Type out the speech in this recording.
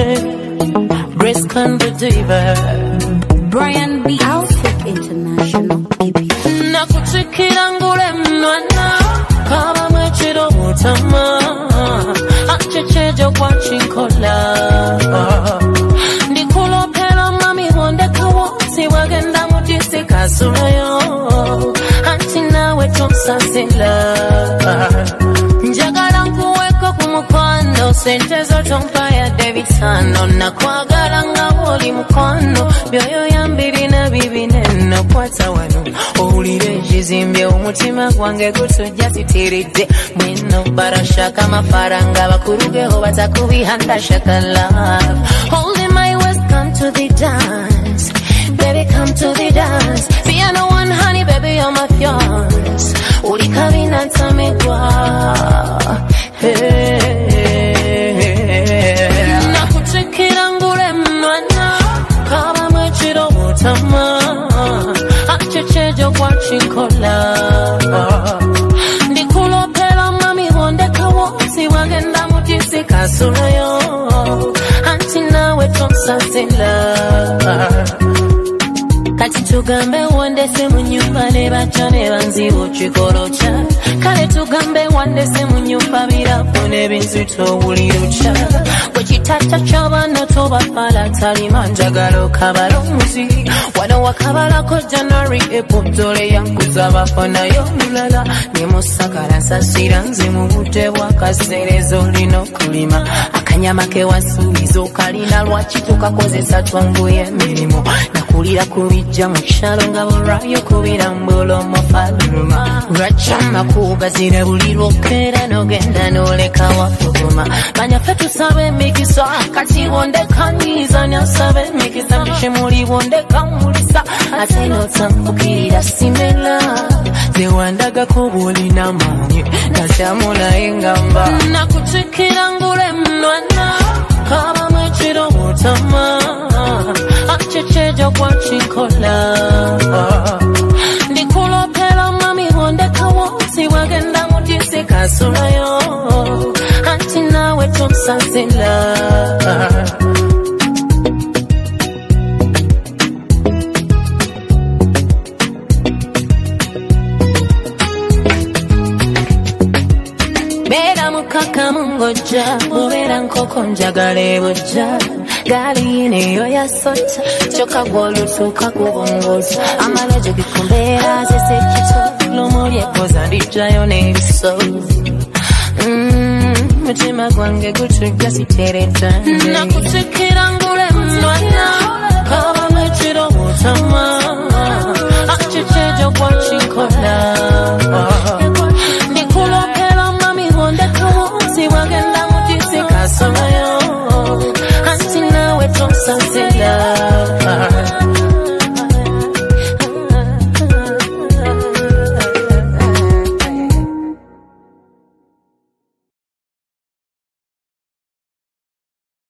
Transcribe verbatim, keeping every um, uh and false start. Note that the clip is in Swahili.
Grace can be diva. Brian B. Outfit International. Nakuchikira ngule mwana kaba mwechiro mutama achechejo kwa chikola ndikulopela mami wondeka wonsi wagenda mutisi kasurayo anti nawe tomsasila njagala nkuweko kumukwano sente zotompa ya debitano nakwagala nga woli mukwano byoyo yambiri na bibineno kwata wano owulire njizimbye omutima gwange gutujja sitiridde mweno barashaka mafaranga bakurugeho batakubihanda shaka love holding my waist come to the dance baby come to the dance piano one honey baby you're my fiance ulikabina ntamegwa nakuchikira ngule mwana kaba mwechiro mutama achechejo kwa chikola ndikulopela mami wondeka wonsi wagenda mutisi kasurayo anti nawe tomsasila kati tugambe wandese mu nyumba ne bachane banzibo chikolocha kale tugambe wandese mu nyumba birafo ne binzito bulirucha wechitata chabana toba pala talima njagalo kabalo muzi wano wakabala ko January epotole yankuza bafana yo mulala ne musakala sasira nze mu bute bwa kaserezo lino kulima akanyama ke wasubizo kalina lwachi tukakozesa twanguye milimo nakulira kubijja mu kyalo nga burayo kubira mbulo mufaluma rachama kubazire buliro kera nogenda noleka wafuguma manya fetu sabe mikisa kati wonde kanyiza nya sabe mikisa mshimuli wonde kamulisa ateno tambukira simela zewandaga kubuli na manye nasamuna ingamba nakuchikira ngule mwana kaba mwechiro mutama achechejo kwa chikola ndikulopela mami wondeka wonsi wagenda mutisi kasurayo anti nawe tomsasila bera mukaka mungoja mubera nkoko njagale boja gali ineyo ya sota choka gwolutuka kubongoza amaloje bikumbera zese kito lomuli ekoza ndijayo nebiso mutima gwange gutujja sitereta nakuchikira ngule mwana